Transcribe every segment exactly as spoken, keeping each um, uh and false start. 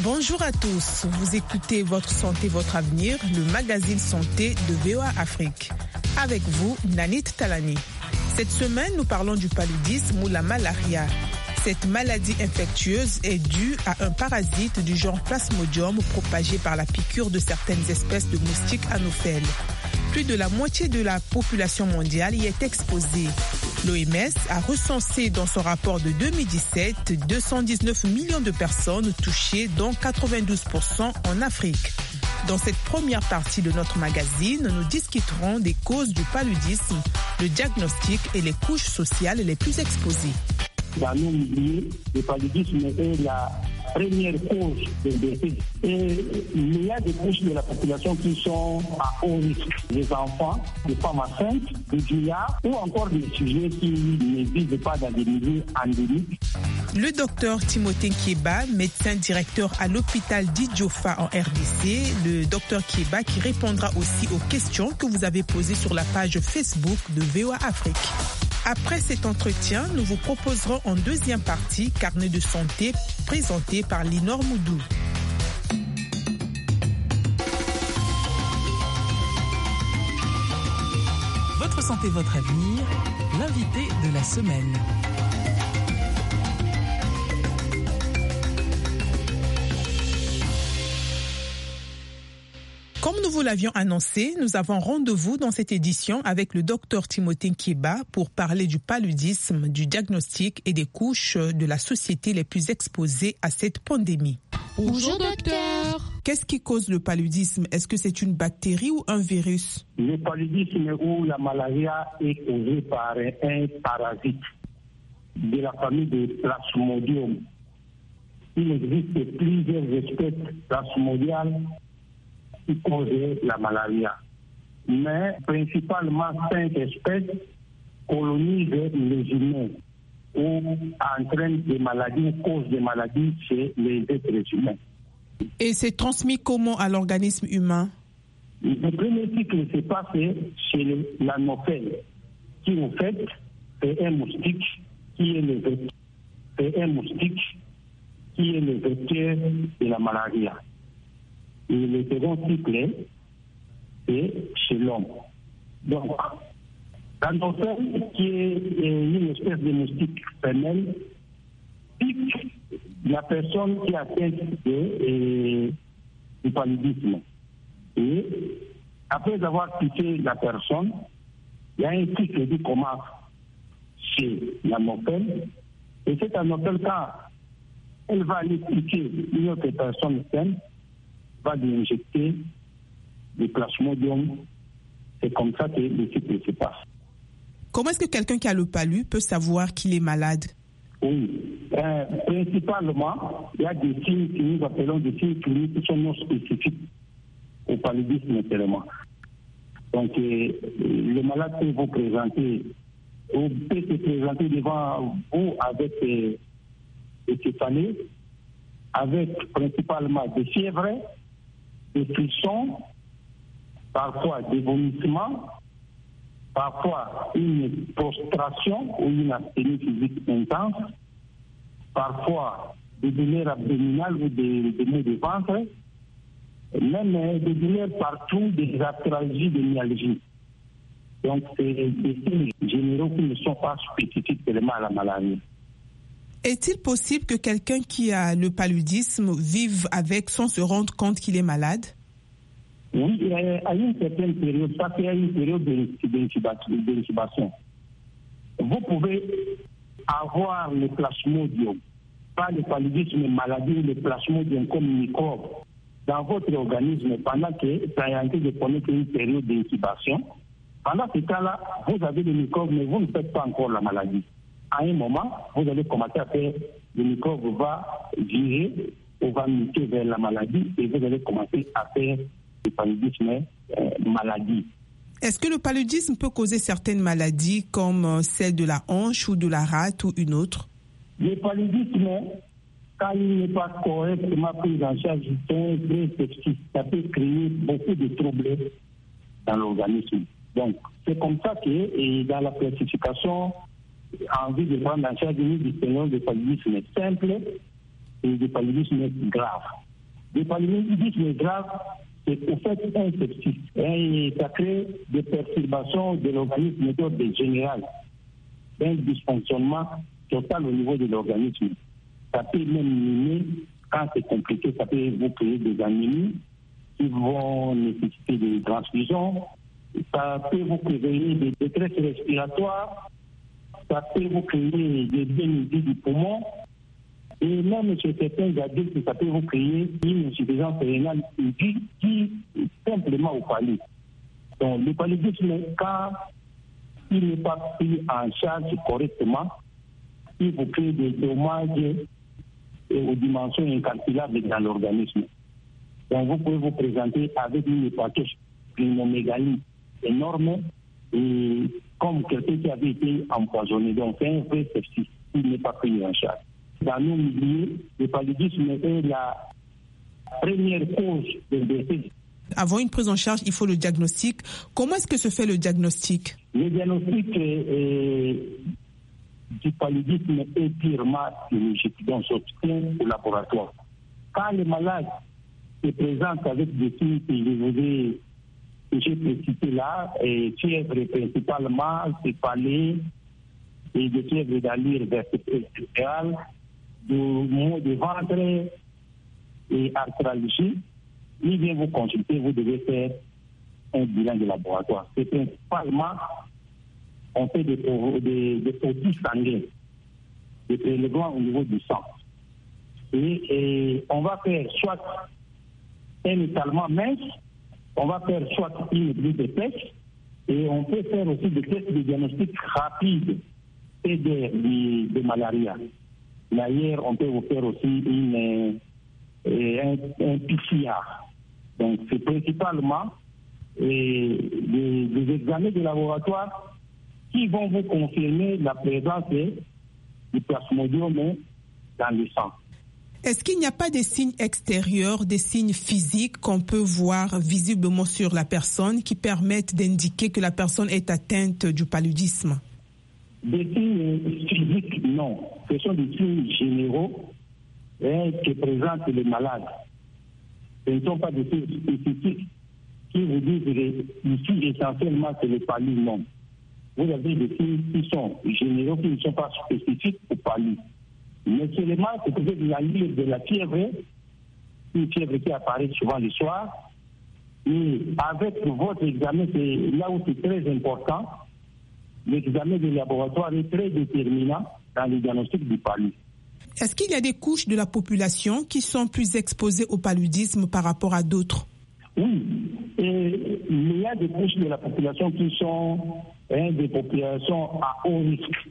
Bonjour à tous, vous écoutez Votre Santé, Votre Avenir, le magazine santé de V O A Afrique. Avec vous, Nanit Talani. Cette semaine, nous parlons du paludisme ou la malaria. Cette maladie infectieuse est due à un parasite du genre Plasmodium propagé par la piqûre de certaines espèces de moustiques anophèles. Plus de la moitié de la population mondiale y est exposée. L'O M S a recensé dans son rapport de deux mille dix-sept deux cent dix-neuf millions de personnes touchées, dont quatre-vingt-douze pour cent en Afrique. Dans cette première partie de notre magazine, nous discuterons des causes du paludisme, le diagnostic et les couches sociales les plus exposées. Dans nos milieux, le paludisme est la première cause de décès. Et il y a des couches de la population qui sont à haut risque. Les enfants, les femmes enceintes, les vieillards ou encore des sujets qui ne vivent pas dans des milieux endémiques. Le docteur Timothée Kieba, médecin directeur à l'hôpital d'Idjofa en R D C, le docteur Kieba qui répondra aussi aux questions que vous avez posées sur la page Facebook de V O A Afrique. Après cet entretien, nous vous proposerons en deuxième partie Carnet de santé présenté par Linor Moudou. Votre santé, votre avenir, l'invité de la semaine. Comme nous vous l'avions annoncé, nous avons rendez-vous dans cette édition avec le docteur Timothée Kieba pour parler du paludisme, du diagnostic et des couches de la société les plus exposées à cette pandémie. Bonjour docteur. Qu'est-ce qui cause le paludisme? Est-ce que c'est une bactérie ou un virus? Le paludisme ou la malaria est causé par un parasite de la famille des Plasmodium. Il existe plusieurs espèces plasmodiales qui causent la malaria. Mais principalement cinq espèces colonisent les humains ou entraînent des maladies, causent des maladies chez les êtres humains. Et c'est transmis comment à l'organisme humain? Le premier cycle se passe chez l'anophèle, qui en fait est un moustique qui est le vecteur, c'est un moustique qui est le vecteur de la malaria. Et le second cycle est chez l'homme. Donc, l'anophèle, qui est une espèce de moustique femelle, pique la personne qui a atteint de, du paludisme. Et après avoir piqué la personne, il y a un cycle qui commence chez l'anophèle. Et cette anophèle, quand elle va aller piquer une autre personne saine, va lui injecter des plasmodium. C'est comme ça que le cycle se passe. Comment est-ce que quelqu'un qui a le palu peut savoir qu'il est malade? Oui, euh, principalement, il y a des signes que nous appelons des signes cliniques qui sont non spécifiques au paludisme seulement. Donc, euh, le malade peut vous présenter, ou peut se présenter devant vous avec euh, des céphalées, avec principalement des fièvres, des frissons, parfois des vomissements, parfois une prostration ou une asthénie physique intense, parfois des douleurs abdominales ou des, des maux de ventre, même des douleurs partout, des arthralgies, des myalgies. Donc, c'est des signes généraux qui ne sont pas spécifiques seulement à la maladie. Est-il possible que quelqu'un qui a le paludisme vive avec sans se rendre compte qu'il est malade? Oui, à une certaine période, ça fait une période d'incubation. Vous pouvez avoir le plasmodium, pas le paludisme maladie, le plasmodium comme microbe dans votre organisme pendant que ça est en train de connaître une période d'incubation. Pendant ce temps-là, vous avez le microbe, mais vous ne faites pas encore la maladie. À un moment, vous allez commencer à faire, le microbe va virer ou va muter vers la maladie et vous allez commencer à faire le paludisme euh, maladie. Est-ce que le paludisme peut causer certaines maladies comme celle de la hanche ou de la rate ou une autre? Le paludisme, quand il n'est pas correctement pris en charge, c'est très toxique. Ça peut créer beaucoup de troubles dans l'organisme. Donc, c'est comme ça que et dans la classification, en vue de prendre en charge, nous distinguons des paludismes simples et des paludismes graves. Le paludisme grave, c'est au fait un sepsis. Et ça crée des perturbations de l'organisme d'ordre général, un dysfonctionnement total au niveau de l'organisme. Ça peut même miner, quand c'est compliqué, ça peut vous créer des anémies qui vont nécessiter des transfusions. Ça peut vous créer des détresse respiratoires, ça peut vous créer des dénuements du poumon, et même chez certains adultes, ça peut vous créer une insuffisance rénale aiguë qui est simplement au palud. Donc, le paludisme, quand il n'est pas pris en charge correctement, il vous crée des dommages aux dimensions incalculables dans l'organisme. Donc, vous pouvez vous présenter avec une hépatosplinomégalie énorme et comme quelqu'un qui avait été empoisonné. Donc, c'est un vrai sepsis qui n'est pas pris en charge. Dans nos milieux, le paludisme est la première cause de décès. Avant une prise en charge, il faut le diagnostic. Comment est-ce que se fait le diagnostic? Le diagnostic euh, du paludisme est purement biologique, donc s'obtient au laboratoire. Quand le malade se présente avec des signes que je vous ai que j'ai précisé là, et fièvre principalement, céphalée, et des fièvres d'allure vertébrale, de maux de ventre et arthralgie, il vient vous consulter, vous devez faire un bilan de laboratoire. C'est principalement, on fait des, des, des petits sanguins, des prélèvements au niveau du sang. Et, et on va faire soit un étalement mince, on va faire soit une brise de pêche, et on peut faire aussi des tests de diagnostic rapides et de, de, de malaria. D'ailleurs, on peut vous faire aussi une, euh, un, un P C R. Donc, c'est principalement euh, des, des examens de laboratoire qui vont vous confirmer la présence du plasmodium dans le sang. Est-ce qu'il n'y a pas des signes extérieurs, des signes physiques qu'on peut voir visiblement sur la personne qui permettent d'indiquer que la personne est atteinte du paludisme? Des signes physiques, non. Ce sont des signes généraux hein, que présentent les malades. Ce ne sont pas des signes spécifiques qui vous disent que ici, essentiellement, c'est le palud, non. Vous avez des signes qui sont généraux, qui ne sont pas spécifiques au palud. Mais seulement, c'est peut-être l'allure de la fièvre, une fièvre qui apparaît souvent le soir. Et avec votre examen, c'est là où c'est très important. L'examen de laboratoire est très déterminant dans le diagnostic du palud. Est-ce qu'il y a des couches de la population qui sont plus exposées au paludisme par rapport à d'autres? Oui, et il y a des couches de la population qui sont hein, des populations à haut risque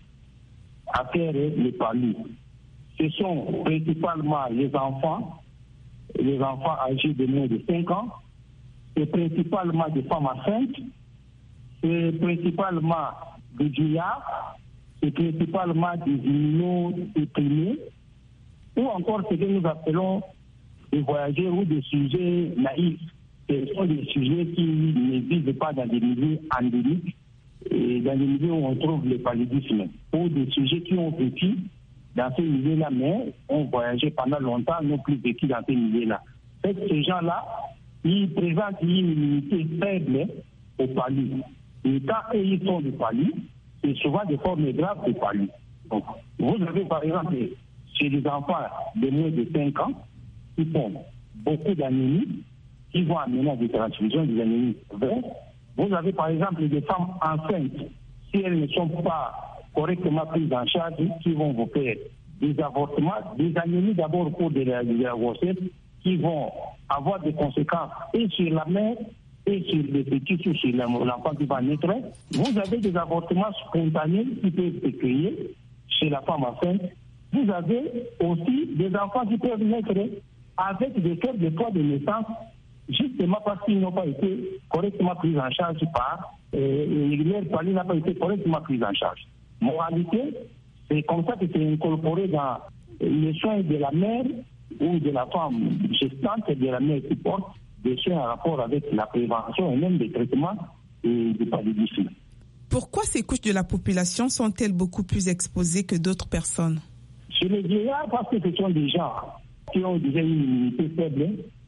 à faire le palud. Ce sont principalement les enfants, les enfants âgés de moins de cinq ans, c'est principalement des femmes enceintes, c'est principalement des vieillards, c'est principalement des immunodéprimés, ou encore ce que nous appelons des voyageurs ou des sujets naïfs. Ce sont des sujets qui ne vivent pas dans des milieux endémiques, et dans des milieux où on trouve le paludisme, ou des sujets qui ont vécu dans ces milieux-là, mais ont voyagé pendant longtemps, n'ont plus vécu dans ces milieux-là. Fait que ces gens-là, ils présentent une immunité faible au palud. Et quand eux, ils font du palud, c'est souvent des formes graves de palud. Donc, vous avez par exemple, chez les enfants de moins de cinq ans, qui font beaucoup d'anémie, qui vont amener à des transfusions, des anémies vraies. Vous avez par exemple des femmes enceintes, si elles ne sont pas correctement prises en charge, qui vont vous faire des avortements, des anémies d'abord au cours de la, de la grossesse, qui vont avoir des conséquences et sur la mère, et sur les petits, ou sur l'enfant qui va naître. Vous avez des avortements spontanés qui peuvent se créer chez la femme enceinte. Vous avez aussi des enfants qui peuvent naître avec des faibles poids de naissance, justement parce qu'ils n'ont pas été correctement pris en charge par, euh, leur palud n'a pas été correctement pris en charge. Moralité, c'est comme ça que c'est incorporé dans les soins de la mère ou de la femme gestante, de la mère qui porte des soins en rapport avec la prévention et même des traitements du paludisme. Pourquoi ces couches de la population sont-elles beaucoup plus exposées que d'autres personnes? Chez les vieillards, parce que ce sont des gens qui ont déjà une immunité faible,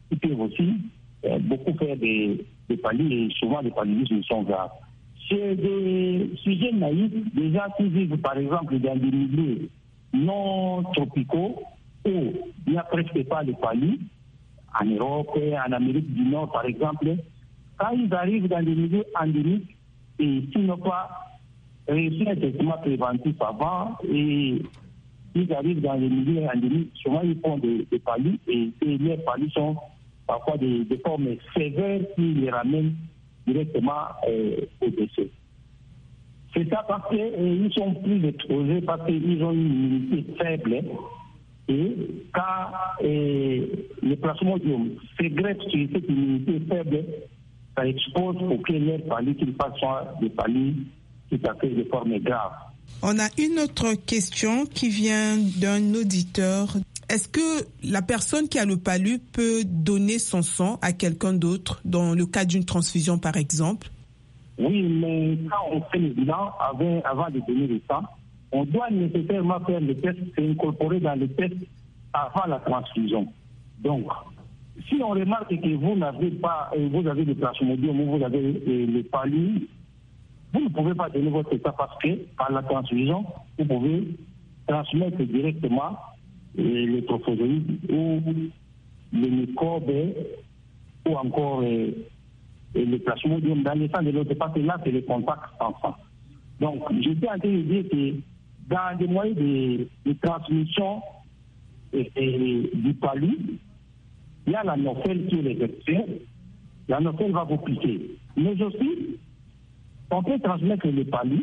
qui peuvent aussi euh, beaucoup faire des, des paludismes, et souvent les paludismes sont graves. C'est des sujets naïfs, déjà qui vivent par exemple dans des milieux non tropicaux où il n'y a presque pas de paludisme, en Europe, en Amérique du Nord par exemple. Quand ils arrivent dans des milieux endémiques et s'ils n'ont pas réussi un traitement préventif avant et ils arrivent dans les milieux endémiques, souvent ils font des, des paludismes et, et les paludismes sont parfois des, des formes sévères qui les ramènent directement euh, au décès. C'est ça parce qu'ils euh, sont plus exposés, parce qu'ils ont une immunité faible. Et quand euh, le plasmodium se greffe sur cette immunité faible, ça expose pour que les paludismes qu'ils fassent soit des paludismes tout à fait de forme grave. On a une autre question qui vient d'un auditeur. Est-ce que la personne qui a le palu peut donner son sang à quelqu'un d'autre dans le cas d'une transfusion, par exemple? Oui, mais quand on fait le bilan, avant, avant de donner le sang, on doit nécessairement faire le test, c'est incorporé dans le test avant la transfusion. Donc, si on remarque que vous n'avez pas, vous avez le plasmodium ou vous avez le palu, vous ne pouvez pas donner votre état parce que par la transfusion, vous pouvez transmettre directement les trophozoïdes ou les microbes ou encore euh, le plasmodium dans le sang de l'autre, parce que là, c'est le contact enfant. Donc, j'étais en train de dire que dans des moyens de, de transmission et, et, du palu, il y a la nophèle qui est le vecteur. La nophèle va vous piquer. Mais aussi, on peut transmettre le palu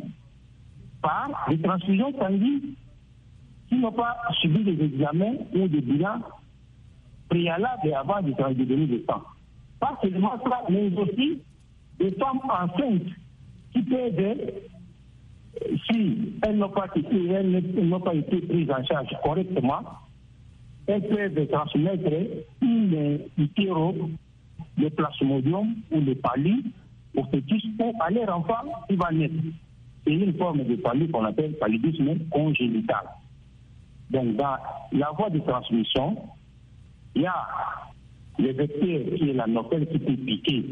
par des transfusions sanguines qui n'ont pas subi des examens ou des bilans préalables avant de donner le sang. Pas seulement ça, mais aussi des femmes enceintes qui peuvent, si elles n'ont pas été, elles n'ont pas été prises en charge correctement, elles peuvent transmettre une hétéro, le plasmodium ou le palu au fœtus ou à leur enfant qui va naître. C'est une forme de palu qu'on appelle paludisme congénital. Donc, dans la voie de transmission, il y a le vecteur qui est la nophèle qui peut piquer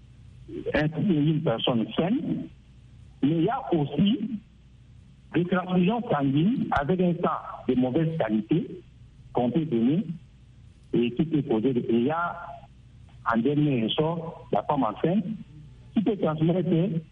une personne saine, mais il y a aussi des transfusions sanguines avec un sang de mauvaise qualité qu'on peut donner et qui peut poser des dégâts. En dernier ressort, la femme enceinte qui peut transmettre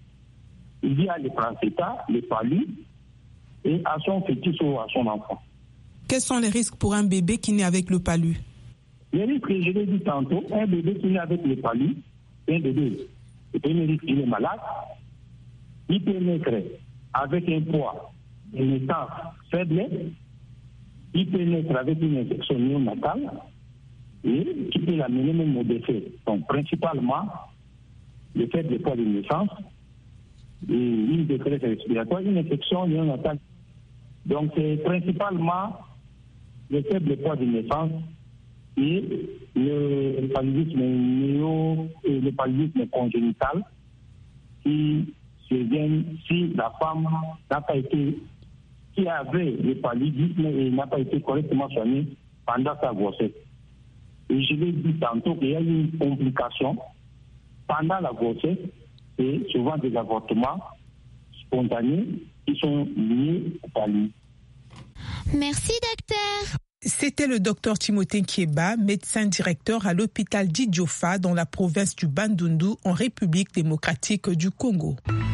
via le placenta, le palu, et à son fœtus ou à son enfant. Quels sont les risques pour un bébé qui naît avec le palu? Les risques, je l'ai dit tantôt, un bébé qui naît avec le palu, un bébé, le premier risque, il est malade, il peut naître avec un poids de naissance faible, il peut naître avec une infection néonatale, et qui peut l'amener même au décès. Donc, principalement, le faible poids de naissance, et une détresse respiratoire, une infection néonatale. Donc, c'est principalement le faible poids de naissance et le paludisme néo et le paludisme congénital qui surviennent si la femme n'a pas été, qui avait le paludisme et n'a pas été correctement soignée pendant sa grossesse. Et je l'ai dit tantôt qu'il y a une complication pendant la grossesse et souvent des avortements spontanés qui sont liés au paludisme. Merci, docteur. C'était le docteur Timothée Kieba, médecin directeur à l'hôpital d'Idjofa dans la province du Bandundu en République démocratique du Congo.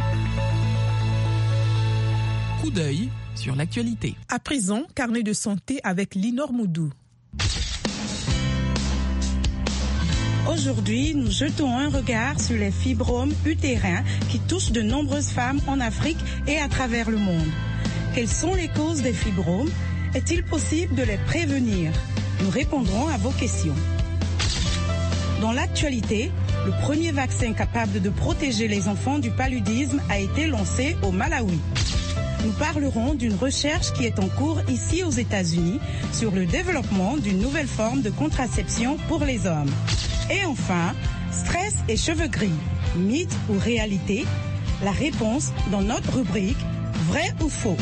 Coup d'œil sur l'actualité. À présent, carnet de santé avec Linor Moudou. Aujourd'hui, nous jetons un regard sur les fibromes utérins qui touchent de nombreuses femmes en Afrique et à travers le monde. Quelles sont les causes des fibromes? Est-il possible de les prévenir? Nous répondrons à vos questions. Dans l'actualité, le premier vaccin capable de protéger les enfants du paludisme a été lancé au Malawi. Nous parlerons d'une recherche qui est en cours ici aux États-Unis sur le développement d'une nouvelle forme de contraception pour les hommes. Et enfin, stress et cheveux gris, mythe ou réalité? La réponse dans notre rubrique Vrai ou faux?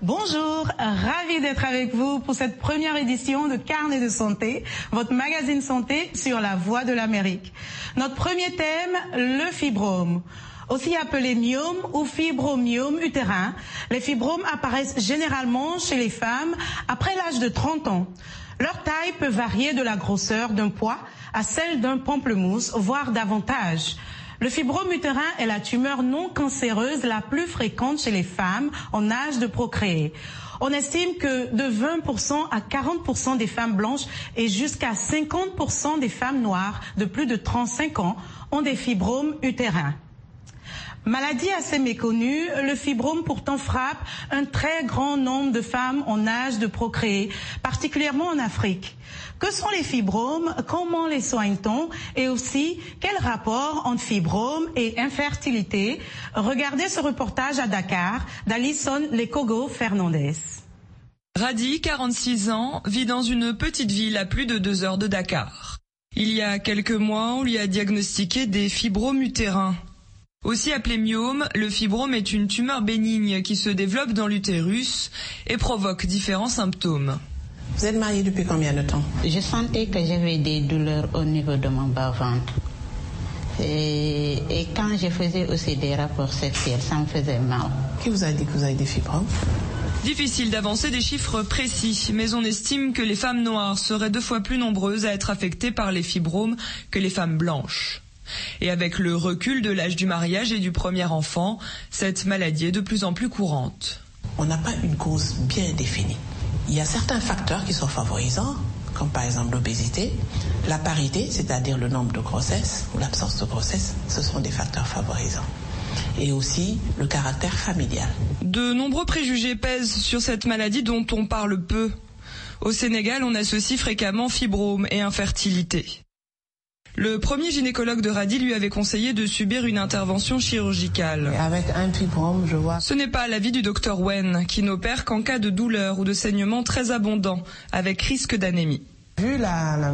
Bonjour, ravi d'être avec vous pour cette première édition de Carnet de santé, votre magazine santé sur la Voix de l'Amérique. Notre premier thème, le fibrome. Aussi appelé myome ou fibromyome utérin, les fibromes apparaissent généralement chez les femmes après l'âge de trente ans. Leur taille peut varier de la grosseur d'un pois à celle d'un pamplemousse, voire davantage. Le fibrome utérin est la tumeur non cancéreuse la plus fréquente chez les femmes en âge de procréer. On estime que de vingt pour cent à quarante pour cent des femmes blanches et jusqu'à cinquante pour cent des femmes noires de plus de trente-cinq ans ont des fibromes utérins. Maladie assez méconnue, le fibrome pourtant frappe un très grand nombre de femmes en âge de procréer, particulièrement en Afrique. Que sont les fibromes? Comment les soigne-t-on? Et aussi, quel rapport entre fibrome et infertilité? Regardez ce reportage à Dakar d'Alison Lekogo Fernandez. Radi, quarante-six ans, vit dans une petite ville à plus de deux heures de Dakar. Il y a quelques mois, on lui a diagnostiqué des fibromes utérins. Aussi appelé myome, le fibrome est une tumeur bénigne qui se développe dans l'utérus et provoque différents symptômes. Vous êtes mariée depuis combien de temps? Je sentais que j'avais des douleurs au niveau de mon bas-ventre. Et, et quand je faisais aussi des rapports sexuels, ça me faisait mal. Qui vous a dit que vous avez des fibromes? Difficile d'avancer des chiffres précis, mais on estime que les femmes noires seraient deux fois plus nombreuses à être affectées par les fibromes que les femmes blanches. Et avec le recul de l'âge du mariage et du premier enfant, cette maladie est de plus en plus courante. On n'a pas une cause bien définie. Il y a certains facteurs qui sont favorisants, comme par exemple l'obésité, la parité, c'est-à-dire le nombre de grossesses ou l'absence de grossesse, ce sont des facteurs favorisants. Et aussi le caractère familial. De nombreux préjugés pèsent sur cette maladie dont on parle peu. Au Sénégal, on associe fréquemment fibrome et infertilité. Le premier gynécologue de Radi lui avait conseillé de subir une intervention chirurgicale. Avec un fibrome, je vois. Ce n'est pas l'avis du docteur Wen, qui n'opère qu'en cas de douleur ou de saignement très abondant, avec risque d'anémie. Vu la, la,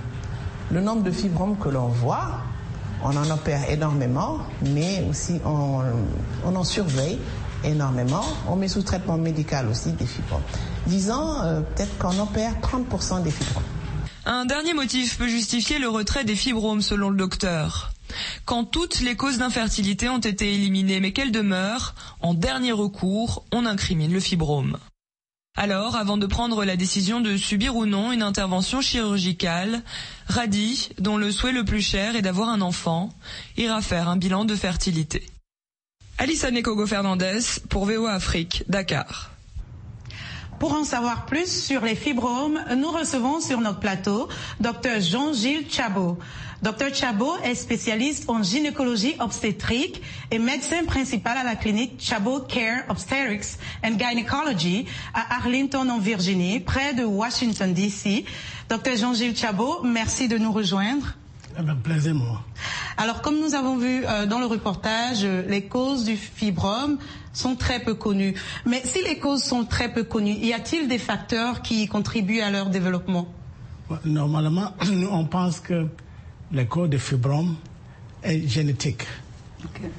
le nombre de fibromes que l'on voit, on en opère énormément, mais aussi on, on en surveille énormément. On met sous traitement médical aussi des fibromes. Disons euh, peut-être qu'on opère trente pour cent des fibromes. Un dernier motif peut justifier le retrait des fibromes selon le docteur. Quand toutes les causes d'infertilité ont été éliminées mais qu'elles demeurent, en dernier recours, on incrimine le fibrome. Alors, avant de prendre la décision de subir ou non une intervention chirurgicale, Radi, dont le souhait le plus cher est d'avoir un enfant, ira faire un bilan de fertilité. Alissa Nekogo Fernandez pour V O A Afrique, Dakar. Pour en savoir plus sur les fibromes, nous recevons sur notre plateau Dr Jean-Gilles Tchabo. Dr Tchabo est spécialiste en gynécologie obstétrique et médecin principal à la clinique Tchabo Care Obstetrics and Gynecology à Arlington en Virginie, près de Washington D C. Dr Jean-Gilles Tchabo, merci de nous rejoindre. Un plaisir, moi. Alors, comme nous avons vu euh, dans le reportage, euh, les causes du fibrome sont très peu connues. Mais si les causes sont très peu connues, y a-t-il des facteurs qui contribuent à leur développement? Normalement, nous, on pense que les causes de fibrome est génétique. Okay.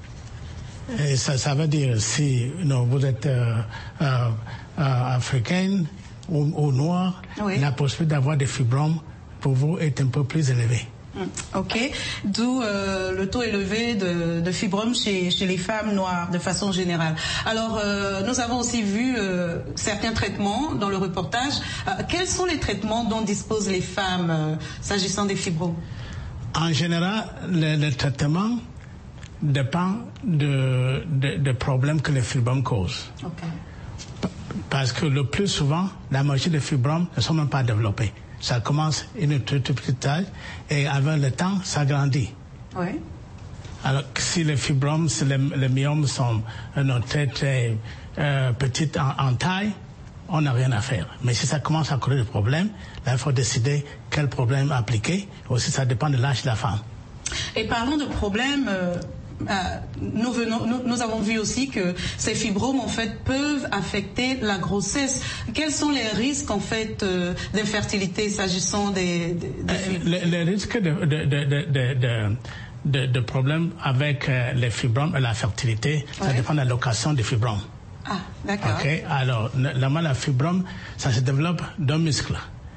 Et ça, ça veut dire si non, vous êtes euh, euh, euh, africaine ou, ou noire, oui. La possibilité d'avoir des fibromes pour vous est un peu plus élevée. Ok, d'où euh, le taux élevé de, de fibromes chez, chez les femmes noires de façon générale. Alors, euh, nous avons aussi vu euh, certains traitements dans le reportage. Euh, quels sont les traitements dont disposent les femmes euh, s'agissant des fibromes? En général, le, le traitement dépend de, de, de problèmes que les fibromes causent. Okay. Parce que le plus souvent, la majorité des fibromes ne sont même pas développés. Ça commence une toute petite taille et avec le temps, ça grandit. Oui. Alors si les fibromes, si les, les myomes sont euh, très très euh, petites en, en taille, on n'a rien à faire. Mais si ça commence à causer des problèmes, là il faut décider quel problème appliquer. Aussi ça dépend de l'âge de la femme. Et parlons de problèmes. Euh... Euh, nous, venons, nous, nous avons vu aussi que ces fibromes en fait peuvent affecter la grossesse. Quels sont les risques en fait euh, d'infertilité s'agissant des, des, des fibromes? Les, les risques de, de, de, de, de, de, de problèmes avec euh, les fibromes et la fertilité, ouais. Ça dépend de la location des fibromes. Ah, d'accord. Okay. Alors, normalement, la fibrome, ça se développe d'un muscle.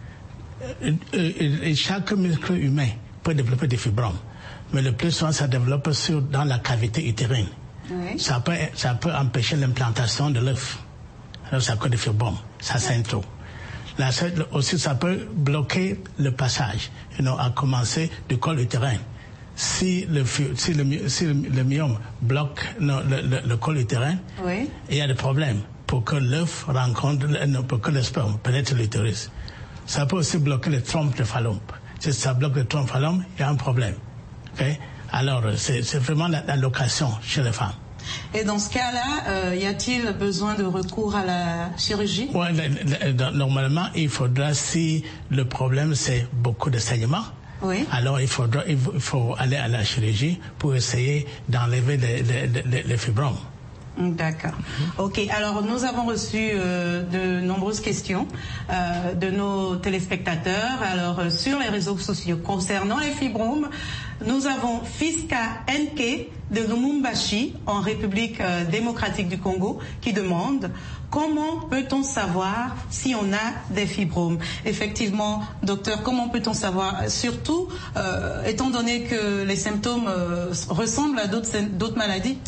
Et chaque muscle humain peut développer des fibromes. Mais le plus souvent, ça développe sur, dans la cavité utérine. Oui. Ça peut, ça peut empêcher l'implantation de l'œuf. Alors, ça cause des fibromes. Ça saigne trop. La, aussi, ça peut bloquer le passage, you know, à commencer du col utérin. Si le, si le, si le, le myome bloque non, le, le, le col utérin, oui. il y a des problèmes pour que l'œuf rencontre, pour que le sperme pénètre l'utérus. Ça peut aussi bloquer le trompe de Fallope. Si ça bloque le trompe de Fallope, il y a un problème. Okay? Alors, c'est, c'est vraiment la, la location chez les femmes. Et dans ce cas-là, euh, y a-t-il besoin de recours à la chirurgie? Oui, normalement, il faudra, si le problème c'est beaucoup de saignement, oui. alors il, faudra, il faut aller à la chirurgie pour essayer d'enlever les, les, les, les fibromes. D'accord. Ok. Alors, nous avons reçu euh, de nombreuses questions euh, de nos téléspectateurs. Alors, euh, sur les réseaux sociaux concernant les fibromes, nous avons Fiska Nk de Lumumbashi en République euh, démocratique du Congo qui demande comment peut-on savoir si on a des fibromes. Effectivement, docteur, comment peut-on savoir, surtout euh, étant donné que les symptômes euh, ressemblent à d'autres, d'autres maladies?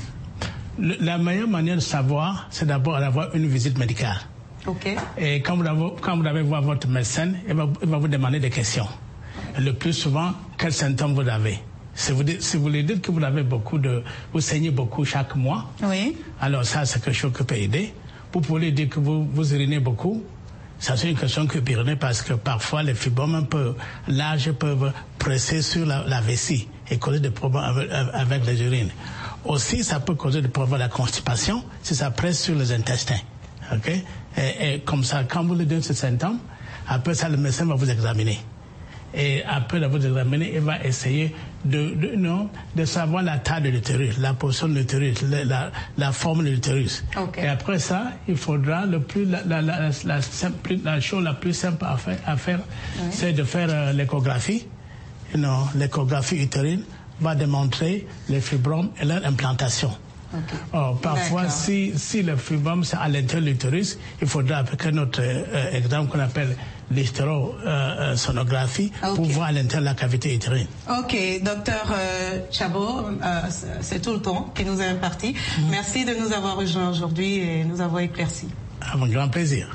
La meilleure manière de savoir, c'est d'abord d'avoir une visite médicale. Okay. Et quand vous, avez, quand vous allez voir votre médecin, il va, il va vous demander des questions. Et le plus souvent, quels symptômes vous avez. Si vous, si vous lui dites que vous avez beaucoup de, vous saignez beaucoup chaque mois, oui. alors ça, c'est quelque chose qui peut aider. Vous pouvez lui dire que vous, vous urinez beaucoup. Ça, c'est une question qui peut uriner parce que parfois, les fibromes un peu larges peuvent presser sur la, la vessie et causer des problèmes avec, avec les urines. Aussi, ça peut causer des problèmes de la constipation si ça presse sur les intestins. Okay? Et, et comme ça, quand vous lui donnez ce symptôme, après ça, le médecin va vous examiner. Et après vous examiner, il va essayer de, de, non, de savoir la taille de l'utérus, la position de l'utérus, la, la, la forme de l'utérus. Okay. Et après ça, il faudra le plus, la, la, la, la, la, simple, la chose la plus simple à faire, à faire oui. c'est de faire euh, l'échographie. Non, l'échographie utérine va démontrer les fibromes et leur implantation. Okay. Oh, parfois, si, si le fibrome c'est à l'intérieur de l'utérus, il faudra appliquer notre euh, exemple qu'on appelle l'hystérosonographie euh, okay. pour voir à l'intérieur de la cavité utérine. Ok, docteur euh, Chabot, euh, c'est tout le temps qui nous est imparti. Mm-hmm. Merci de nous avoir rejoints aujourd'hui et nous avoir éclaircis. Avec grand plaisir.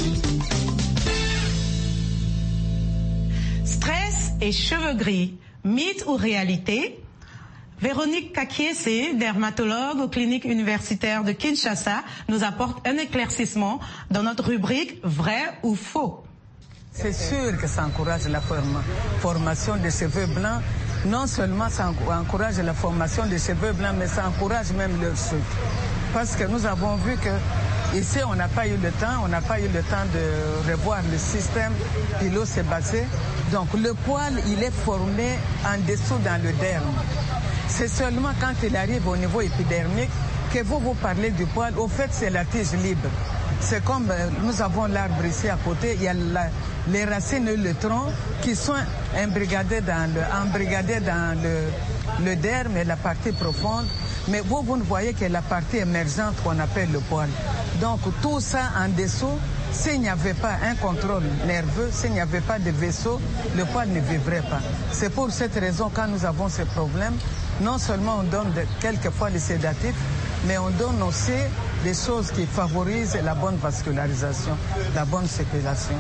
Stress et cheveux gris. Mythe ou réalité? Véronique Kakiese, dermatologue aux cliniques universitaires de Kinshasa, nous apporte un éclaircissement dans notre rubrique vrai ou faux. C'est sûr que ça encourage la forma, formation des cheveux blancs. Non seulement ça encourage la formation des cheveux blancs, mais ça encourage même leur chute. Parce que nous avons vu que ici, on n'a pas eu le temps, on n'a pas eu le temps de revoir le système pilosébacé. Donc le poil, il est formé en dessous dans le derme. C'est seulement quand il arrive au niveau épidermique que vous vous parlez du poil. Au fait, c'est la tige libre. C'est comme euh, nous avons l'arbre ici à côté, il y a la, les racines et le tronc qui sont embrigadés dans le, embrigadés dans le, le derme et la partie profonde. Mais vous, vous ne voyez que la partie émergente qu'on appelle le poil. Donc tout ça en dessous, s'il n'y avait pas un contrôle nerveux, s'il n'y avait pas de vaisseau, le poil ne vivrait pas. C'est pour cette raison, quand nous avons ces problèmes, non seulement on donne de, quelquefois les sédatifs, mais on donne aussi des choses qui favorisent la bonne vascularisation, la bonne circulation.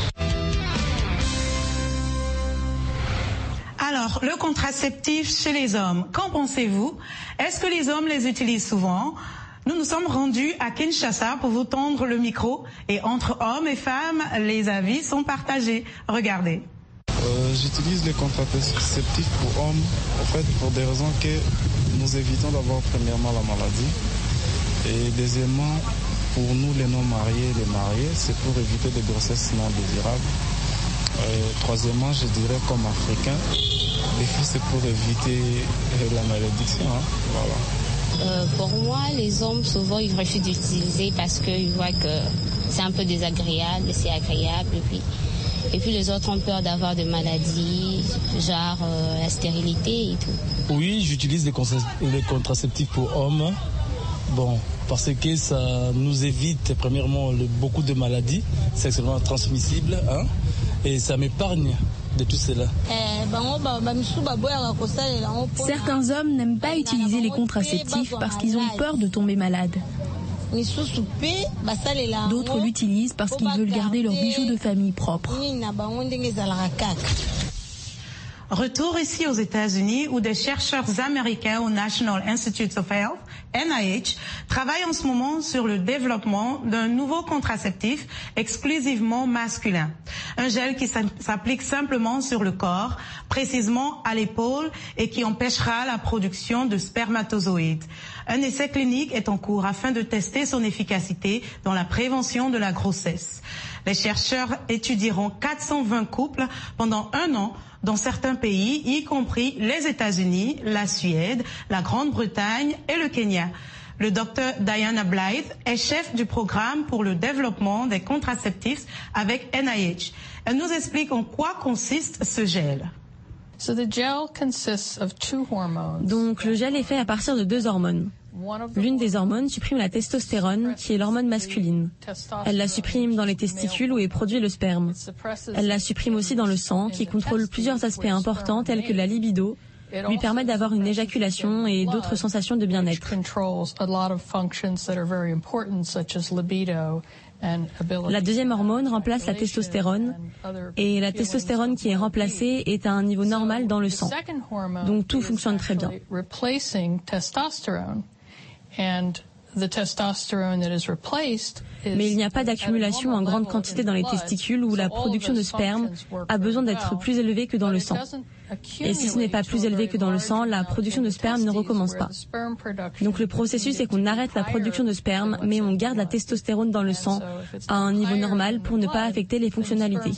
Alors, le contraceptif chez les hommes, qu'en pensez-vous? Est-ce que les hommes les utilisent souvent? Nous nous sommes rendus à Kinshasa pour vous tendre le micro et entre hommes et femmes, les avis sont partagés. Regardez. Euh, j'utilise les contraceptifs pour hommes, en fait, pour des raisons que nous évitons d'avoir premièrement la maladie. Et deuxièmement, pour nous les non-mariés et les mariés, c'est pour éviter des grossesses non désirables. Euh, troisièmement, je dirais comme Africain, des fois c'est pour éviter la malédiction. Hein. Voilà. Euh, pour moi, les hommes, souvent, ils refusent d'utiliser parce qu'ils voient que c'est un peu désagréable, c'est agréable. Et puis, et puis les autres ont peur d'avoir des maladies, genre euh, la stérilité et tout. Oui, j'utilise les, contra- les contraceptifs pour hommes. Bon, parce que ça nous évite premièrement le, beaucoup de maladies sexuellement transmissibles, hein, et ça m'épargne de tout cela. Certains hommes n'aiment pas utiliser les contraceptifs parce qu'ils ont peur de tomber malades. D'autres l'utilisent parce qu'ils veulent garder leurs bijoux de famille propres. Retour ici aux États-Unis où des chercheurs américains au National Institutes of Health, N I H, travaillent en ce moment sur le développement d'un nouveau contraceptif exclusivement masculin. Un gel qui s'applique simplement sur le corps, précisément à l'épaule, et qui empêchera la production de spermatozoïdes. Un essai clinique est en cours afin de tester son efficacité dans la prévention de la grossesse. Les chercheurs étudieront quatre cent vingt couples pendant un an dans certains pays, y compris les États-Unis, la Suède, la Grande-Bretagne et le Kenya. Le docteur Diana Blythe est chef du programme pour le développement des contraceptifs avec N I H. Elle nous explique en quoi consiste ce gel. Donc le gel est fait à partir de deux hormones. L'une des hormones supprime la testostérone, qui est l'hormone masculine. Elle la supprime dans les testicules où est produit le sperme. Elle la supprime aussi dans le sang, qui contrôle plusieurs aspects importants tels que la libido, lui permet d'avoir une éjaculation et d'autres sensations de bien-être. La deuxième hormone remplace la testostérone, et la testostérone qui est remplacée est à un niveau normal dans le sang. Donc tout fonctionne très bien. Mais il n'y a pas d'accumulation en grande quantité dans les testicules où la production de sperme a besoin d'être plus élevée que dans le sang. Et si ce n'est pas plus élevé que dans le sang, la production de sperme ne recommence pas. Donc le processus est qu'on arrête la production de sperme, mais on garde la testostérone dans le sang à un niveau normal pour ne pas affecter les fonctionnalités.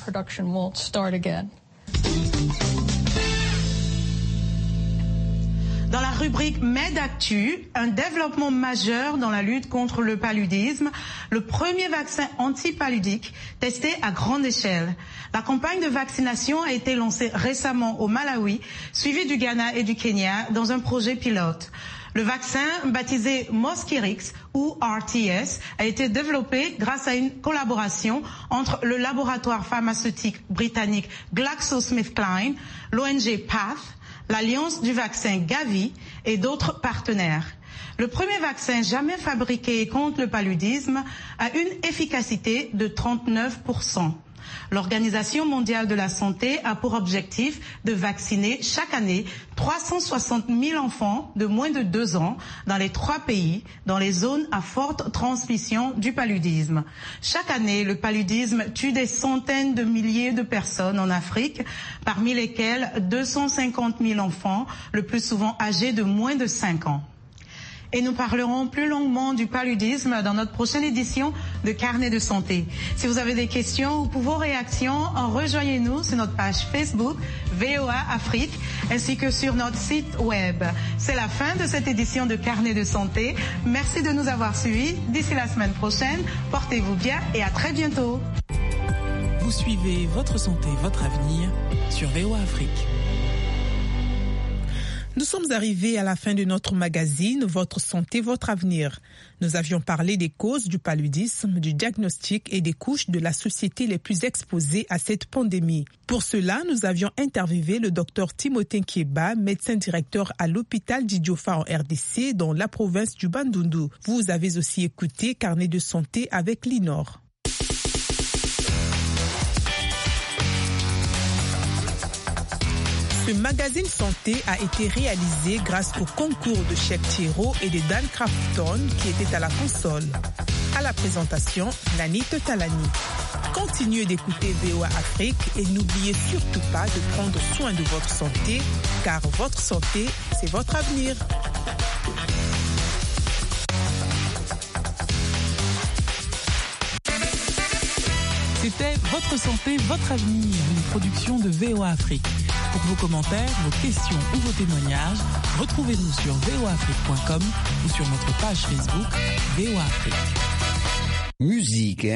Dans la rubrique MedActu, un développement majeur dans la lutte contre le paludisme, le premier vaccin antipaludique testé à grande échelle. La campagne de vaccination a été lancée récemment au Malawi, suivie du Ghana et du Kenya dans un projet pilote. Le vaccin, baptisé Mosquirix ou R T S, a été développé grâce à une collaboration entre le laboratoire pharmaceutique britannique GlaxoSmithKline, l'O N G PATH, l'Alliance du vaccin Gavi et d'autres partenaires. Le premier vaccin jamais fabriqué contre le paludisme a une efficacité de trente-neuf pour cent. L'Organisation mondiale de la santé a pour objectif de vacciner chaque année trois cent soixante mille enfants de moins de deux ans dans les trois pays, dans les zones à forte transmission du paludisme. Chaque année, le paludisme tue des centaines de milliers de personnes en Afrique, parmi lesquelles deux cent cinquante mille enfants, le plus souvent âgés de moins de cinq ans. Et nous parlerons plus longuement du paludisme dans notre prochaine édition de Carnet de santé. Si vous avez des questions ou pour vos réactions, rejoignez-nous sur notre page Facebook V O A Afrique ainsi que sur notre site web. C'est la fin de cette édition de Carnet de santé. Merci de nous avoir suivis. D'ici la semaine prochaine, portez-vous bien et à très bientôt. Vous suivez Votre santé, votre avenir sur V O A Afrique. Nous sommes arrivés à la fin de notre magazine Votre santé, votre avenir. Nous avions parlé des causes du paludisme, du diagnostic et des couches de la société les plus exposées à cette pandémie. Pour cela, nous avions interviewé le docteur Timothée Nkieba, médecin directeur à l'hôpital d'Idiofa en R D C dans la province du Bandundu. Vous avez aussi écouté Carnet de santé avec Linor. Ce magazine santé a été réalisé grâce au concours de Cheikh Thiro et de Dan Crafton qui étaient à la console. À la présentation, Nanit Talani. Continuez d'écouter V O A Afrique et n'oubliez surtout pas de prendre soin de votre santé, car votre santé, c'est votre avenir. C'était Votre santé, votre avenir, une production de V O A Afrique. Pour vos commentaires, vos questions ou vos témoignages, retrouvez-nous sur v o afrique point com ou sur notre page Facebook V O A Afrique. Musique